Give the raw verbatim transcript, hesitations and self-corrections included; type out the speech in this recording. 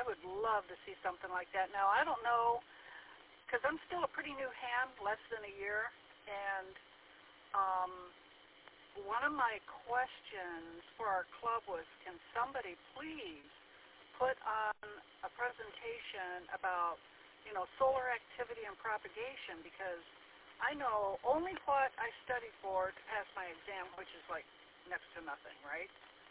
I would love to see something like that. Now, I don't know, because I'm still a pretty new hand, less than a year, and um, one of my questions for our club was, can somebody please put on a presentation about, you know, solar activity and propagation, because I know only what I studied for to pass my exam, which is like next to nothing, right?